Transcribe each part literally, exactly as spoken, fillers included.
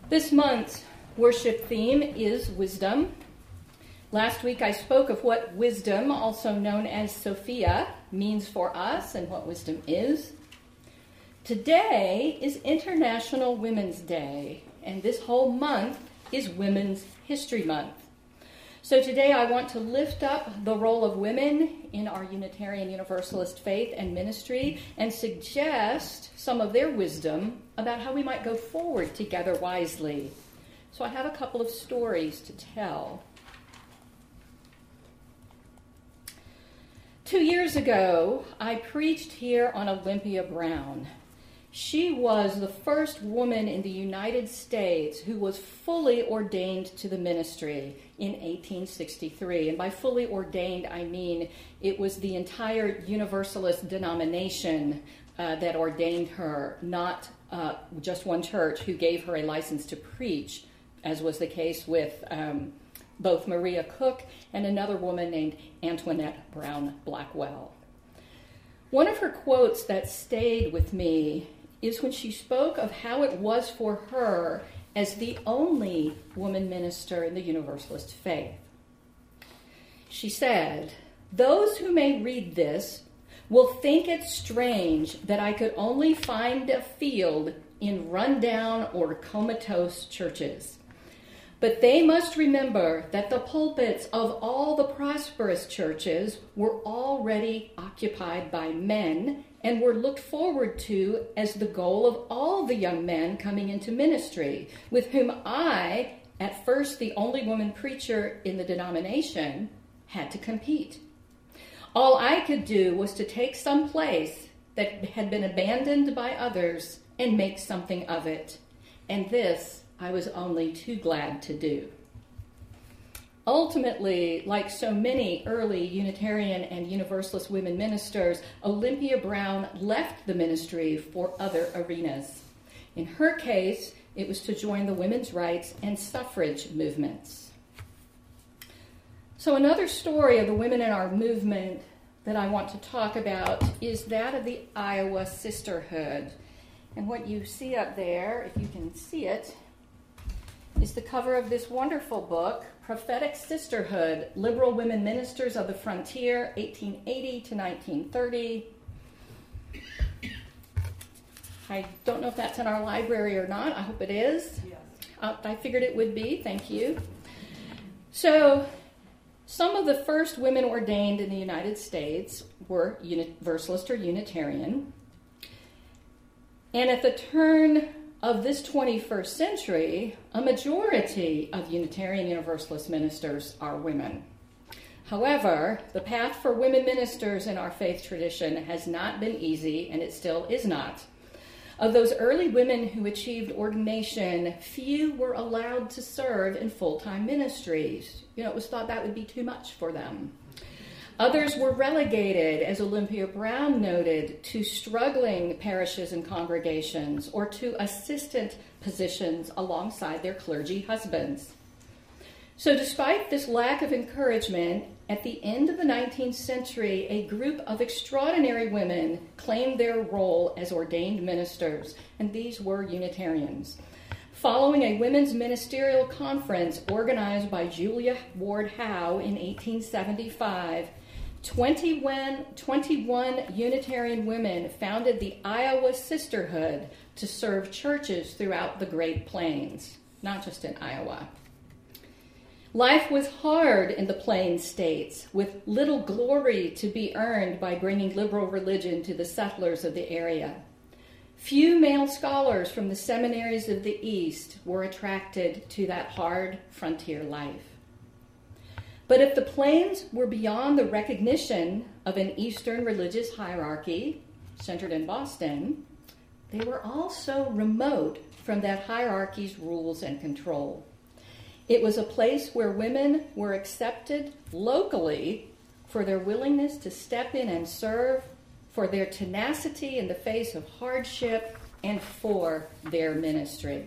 This month's worship theme is wisdom. Last week I spoke of what wisdom, also known as Sophia, means for us and what wisdom is. Today is International Women's Day, and this whole month is Women's History Month. So today I want to lift up the role of women in our Unitarian Universalist faith and ministry and suggest some of their wisdom about how we might go forward together wisely. So I have a couple of stories to tell. Two years ago, I preached here on Olympia Brown. She was the first woman in the United States who was fully ordained to the ministry in eighteen sixty-three. And by fully ordained, I mean it was the entire Universalist denomination uh, that ordained her, not uh, just one church who gave her a license to preach, as was the case with um, both Maria Cook and another woman named Antoinette Brown Blackwell. One of her quotes that stayed with me is when she spoke of how it was for her as the only woman minister in the Universalist faith. She said, "Those who may read this will think it strange that I could only find a field in rundown or comatose churches. But they must remember that the pulpits of all the prosperous churches were already occupied by men and were looked forward to as the goal of all the young men coming into ministry, with whom I, at first the only woman preacher in the denomination, had to compete. All I could do was to take some place that had been abandoned by others and make something of it. And this I was only too glad to do." Ultimately, like so many early Unitarian and Universalist women ministers, Olympia Brown left the ministry for other arenas. In her case, it was to join the women's rights and suffrage movements. So another story of the women in our movement that I want to talk about is that of the Iowa Sisterhood. And what you see up there, if you can see it, is the cover of this wonderful book, Prophetic Sisterhood, Liberal Women Ministers of the Frontier, eighteen eighty to nineteen thirty. I don't know if that's in our library or not. I hope it is. Yes. Uh, I figured it would be. Thank you. So, some of the first women ordained in the United States were Universalist or Unitarian. And at the turn of this twenty-first century, a majority of Unitarian Universalist ministers are women. However, the path for women ministers in our faith tradition has not been easy, and it still is not. Of those early women who achieved ordination, few were allowed to serve in full-time ministries. You know, it was thought that would be too much for them. Others were relegated, as Olympia Brown noted, to struggling parishes and congregations or to assistant positions alongside their clergy husbands. So despite this lack of encouragement, at the end of the nineteenth century, a group of extraordinary women claimed their role as ordained ministers, and these were Unitarians. Following a women's ministerial conference organized by Julia Ward Howe in eighteen seventy-five, twenty-one, twenty-one Unitarian women founded the Iowa Sisterhood to serve churches throughout the Great Plains, not just in Iowa. Life was hard in the Plains states, with little glory to be earned by bringing liberal religion to the settlers of the area. Few male scholars from the seminaries of the East were attracted to that hard frontier life. But if the Plains were beyond the recognition of an Eastern religious hierarchy centered in Boston, they were also remote from that hierarchy's rules and control. It was a place where women were accepted locally for their willingness to step in and serve, for their tenacity in the face of hardship, and for their ministry.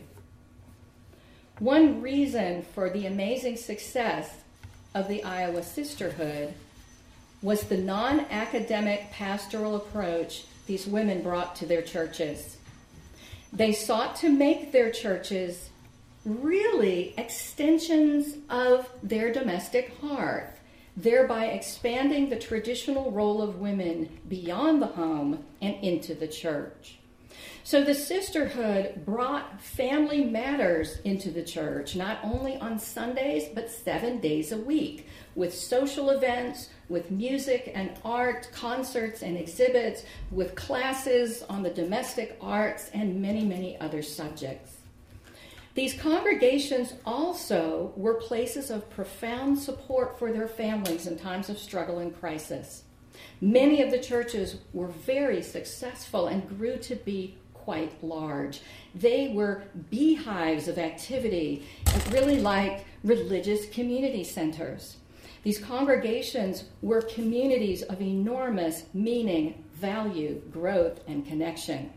One reason for the amazing success of the Iowa Sisterhood was the non-academic pastoral approach these women brought to their churches. They sought to make their churches really extensions of their domestic hearth, thereby expanding the traditional role of women beyond the home and into the church. So the sisterhood brought family matters into the church, not only on Sundays, but seven days a week, with social events, with music and art, concerts and exhibits, with classes on the domestic arts, and many, many other subjects. These congregations also were places of profound support for their families in times of struggle and crisis. Many of the churches were very successful and grew to be quite large. They were beehives of activity, really like religious community centers. These congregations were communities of enormous meaning, value, growth, and connection.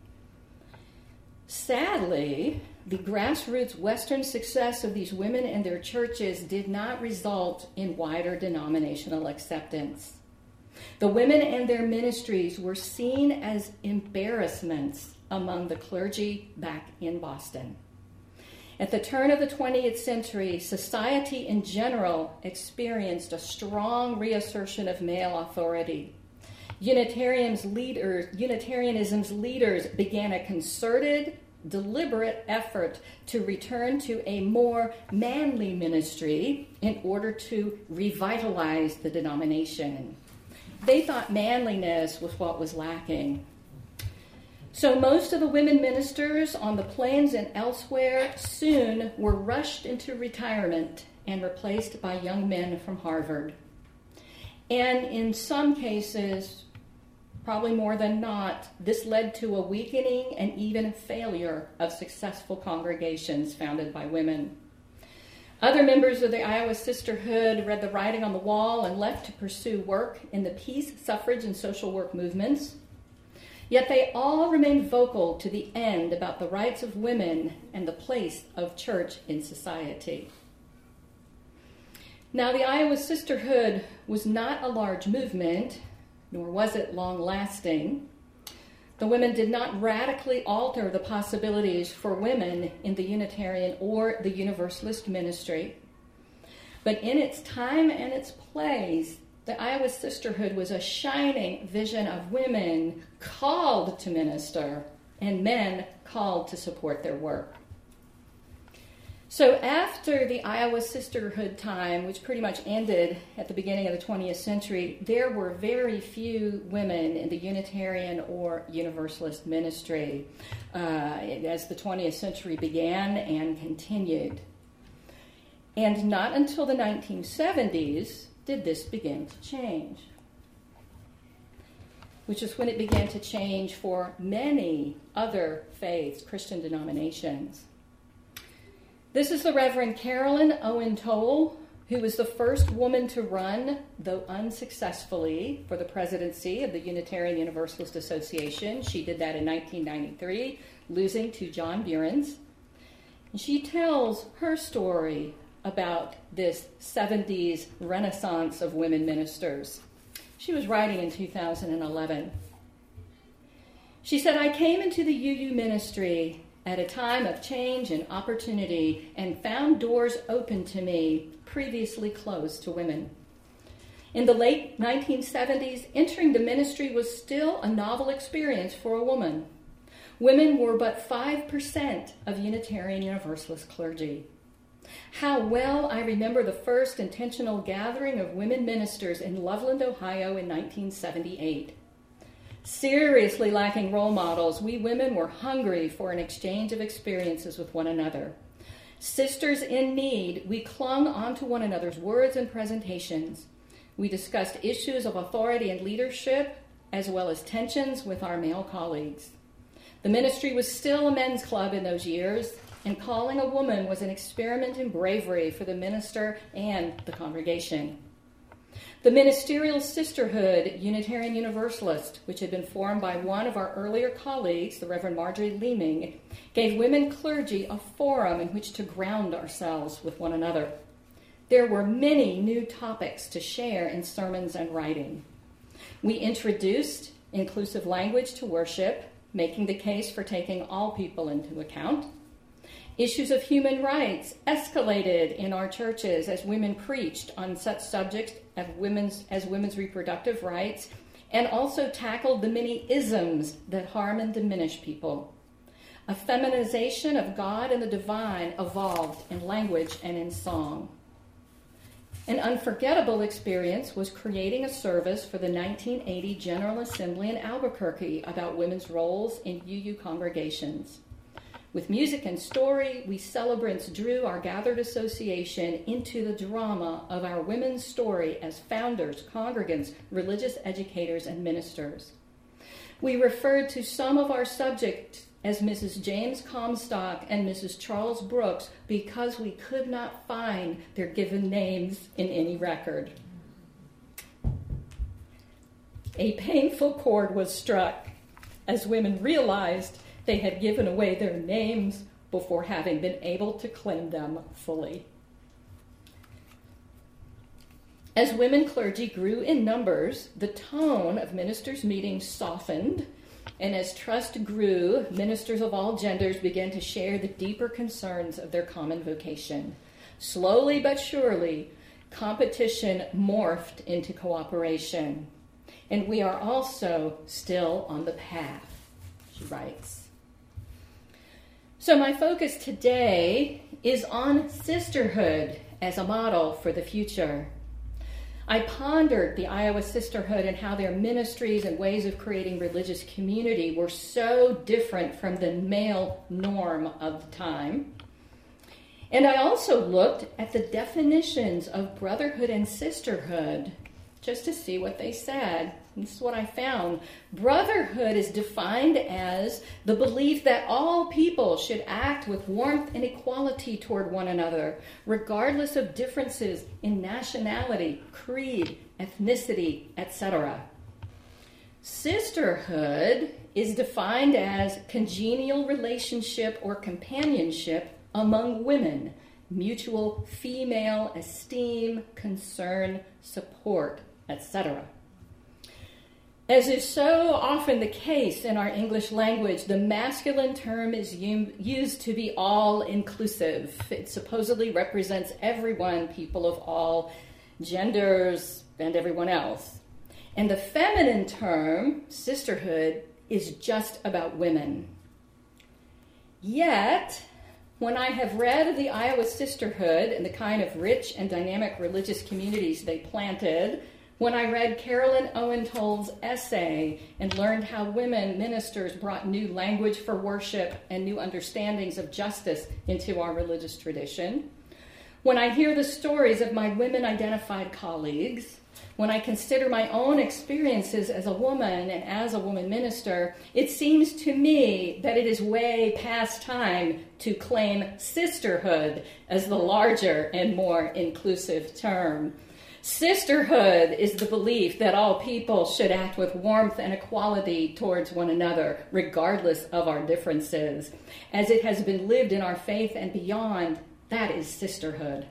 Sadly, the grassroots Western success of these women and their churches did not result in wider denominational acceptance. The women and their ministries were seen as embarrassments among the clergy back in Boston. At the turn of the twentieth century, society in general experienced a strong reassertion of male authority. Unitarian's leaders, Unitarianism's leaders began a concerted, deliberate effort to return to a more manly ministry in order to revitalize the denomination. They thought manliness was what was lacking. So most of the women ministers on the plains and elsewhere soon were rushed into retirement and replaced by young men from Harvard. And in some cases, probably more than not, this led to a weakening and even a failure of successful congregations founded by women. Other members of the Iowa Sisterhood read the writing on the wall and left to pursue work in the peace, suffrage, and social work movements. Yet they all remained vocal to the end about the rights of women and the place of church in society. Now, the Iowa Sisterhood was not a large movement, nor was it long-lasting. The women did not radically alter the possibilities for women in the Unitarian or the Universalist ministry. But in its time and its place, the Iowa Sisterhood was a shining vision of women called to minister and men called to support their work. So after the Iowa Sisterhood time, which pretty much ended at the beginning of the twentieth century, there were very few women in the Unitarian or Universalist ministry uh, as the twentieth century began and continued. And not until the nineteen seventies did this begin to change, which is when it began to change for many other faiths, Christian denominations. This is the Reverend Carolyn Owen Toll, who was the first woman to run, though unsuccessfully, for the presidency of the Unitarian Universalist Association. She did that in nineteen ninety-three, losing to John Burens. And she tells her story about this seventies renaissance of women ministers. She was writing in two thousand eleven. She said, "I came into the U U ministry at a time of change and opportunity and found doors open to me previously closed to women. In the late nineteen seventies, entering the ministry was still a novel experience for a woman. Women were but five percent of Unitarian Universalist clergy. How well I remember the first intentional gathering of women ministers in Loveland, Ohio in nineteen seventy-eight. Seriously lacking role models, we women were hungry for an exchange of experiences with one another. Sisters in need, we clung onto one another's words and presentations. We discussed issues of authority and leadership, as well as tensions with our male colleagues. The ministry was still a men's club in those years, and calling a woman was an experiment in bravery for the minister and the congregation. The Ministerial Sisterhood, Unitarian Universalist, which had been formed by one of our earlier colleagues, the Reverend Marjorie Leeming, gave women clergy a forum in which to ground ourselves with one another. There were many new topics to share in sermons and writing. We introduced inclusive language to worship, making the case for taking all people into account. Issues of human rights escalated in our churches as women preached on such subjects as women's, as women's reproductive rights, and also tackled the many isms that harm and diminish people. A feminization of God and the divine evolved in language and in song. An unforgettable experience was creating a service for the nineteen eighty General Assembly in Albuquerque about women's roles in U U congregations. With music and story, we celebrants drew our gathered association into the drama of our women's story as founders, congregants, religious educators, and ministers. We referred to some of our subjects as Missus James Comstock and Missus Charles Brooks because we could not find their given names in any record. A painful chord was struck as women realized they had given away their names before having been able to claim them fully. As women clergy grew in numbers, the tone of ministers' meetings softened, and as trust grew, ministers of all genders began to share the deeper concerns of their common vocation. Slowly but surely, competition morphed into cooperation, and we are also still on the path, she writes. So my focus today is on sisterhood as a model for the future. I pondered the Iowa Sisterhood and how their ministries and ways of creating religious community were so different from the male norm of the time. And I also looked at the definitions of brotherhood and sisterhood just to see what they said. This is what I found. Brotherhood is defined as the belief that all people should act with warmth and equality toward one another, regardless of differences in nationality, creed, ethnicity, et cetera. Sisterhood is defined as congenial relationship or companionship among women, mutual female esteem, concern, support, et cetera. As is so often the case in our English language, the masculine term is u- used to be all-inclusive. It supposedly represents everyone, people of all genders, and everyone else. And the feminine term, sisterhood, is just about women. Yet, when I have read of the Iowa Sisterhood and the kind of rich and dynamic religious communities they planted, when I read Carolyn Owen-Toll's essay and learned how women ministers brought new language for worship and new understandings of justice into our religious tradition, when I hear the stories of my women-identified colleagues, when I consider my own experiences as a woman and as a woman minister, it seems to me that it is way past time to claim sisterhood as the larger and more inclusive term. Sisterhood is the belief that all people should act with warmth and equality towards one another, regardless of our differences. As it has been lived in our faith and beyond, that is sisterhood.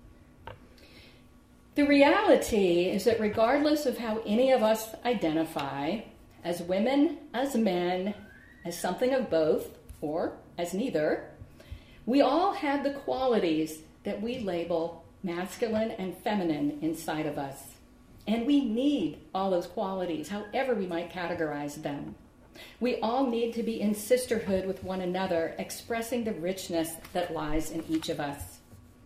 The reality is that regardless of how any of us identify, as women, as men, as something of both, or as neither, we all have the qualities that we label masculine and feminine inside of us. And we need all those qualities, however we might categorize them. We all need to be in sisterhood with one another, expressing the richness that lies in each of us.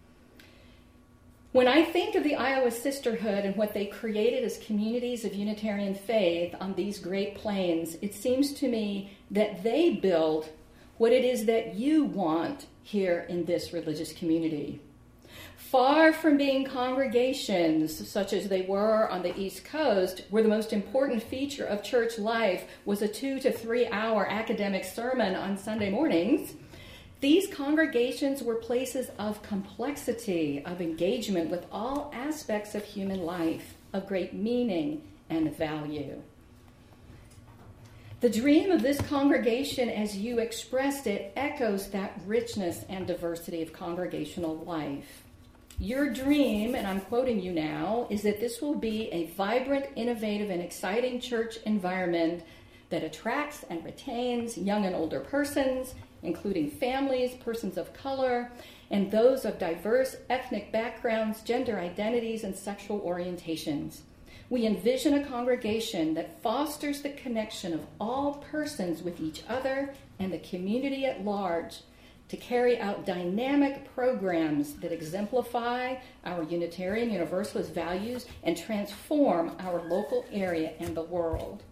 When I think of the Iowa Sisterhood and what they created as communities of Unitarian faith on these Great Plains, it seems to me that they build what it is that you want here in this religious community. Far from being congregations such as they were on the East Coast, where the most important feature of church life was a two to three hour academic sermon on Sunday mornings, these congregations were places of complexity, of engagement with all aspects of human life, of great meaning and value. The dream of this congregation, as you expressed it, echoes that richness and diversity of congregational life. Your dream, and I'm quoting you now, is that this will be a vibrant, innovative, and exciting church environment that attracts and retains young and older persons, including families, persons of color, and those of diverse ethnic backgrounds, gender identities, and sexual orientations. We envision a congregation that fosters the connection of all persons with each other and the community at large to carry out dynamic programs that exemplify our Unitarian Universalist values and transform our local area and the world.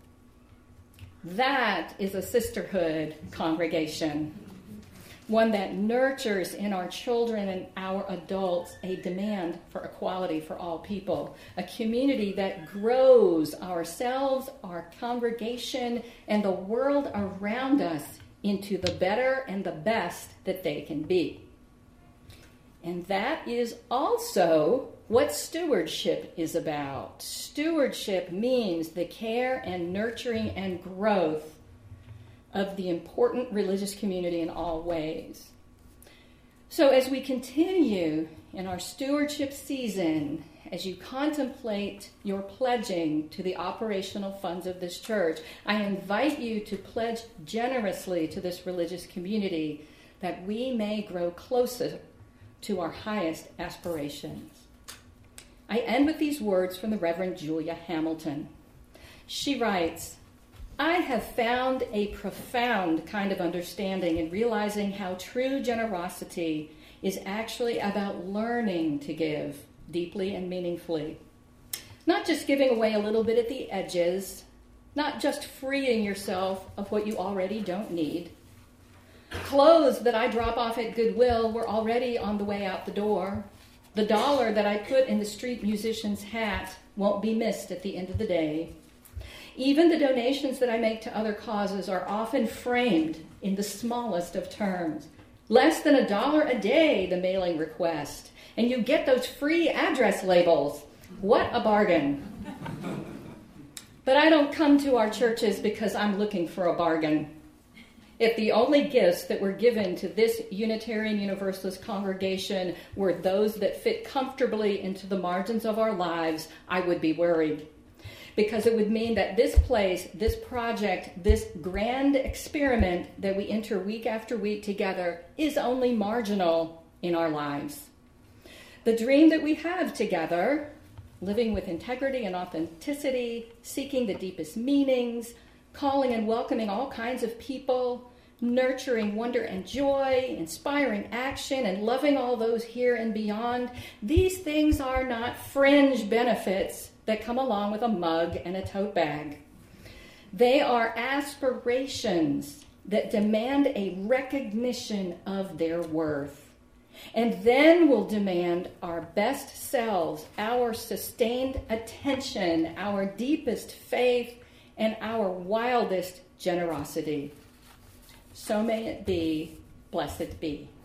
That is a sisterhood congregation, one that nurtures in our children and our adults a demand for equality for all people, a community that grows ourselves, our congregation, and the world around us into the better and the best that they can be. And that is also what stewardship is about. Stewardship means the care and nurturing and growth of the important religious community in all ways. So as we continue in our stewardship season, as you contemplate your pledging to the operational funds of this church, I invite you to pledge generously to this religious community that we may grow closer to our highest aspirations. I end with these words from the Reverend Julia Hamilton. She writes, I have found a profound kind of understanding in realizing how true generosity is actually about learning to give deeply and meaningfully. Not just giving away a little bit at the edges, not just freeing yourself of what you already don't need. Clothes that I drop off at Goodwill were already on the way out the door. The dollar that I put in the street musician's hat won't be missed at the end of the day. Even the donations that I make to other causes are often framed in the smallest of terms. Less than a dollar a day, the mailing request. And you get those free address labels. What a bargain. But I don't come to our churches because I'm looking for a bargain. If the only gifts that were given to this Unitarian Universalist congregation were those that fit comfortably into the margins of our lives, I would be worried. Because it would mean that this place, this project, this grand experiment that we enter week after week together is only marginal in our lives. The dream that we have together, living with integrity and authenticity, seeking the deepest meanings, calling and welcoming all kinds of people, nurturing wonder and joy, inspiring action, and loving all those here and beyond, these things are not fringe benefits that come along with a mug and a tote bag. They are aspirations that demand a recognition of their worth, and then will demand our best selves, our sustained attention, our deepest faith, and our wildest generosity. So may it be. Blessed be.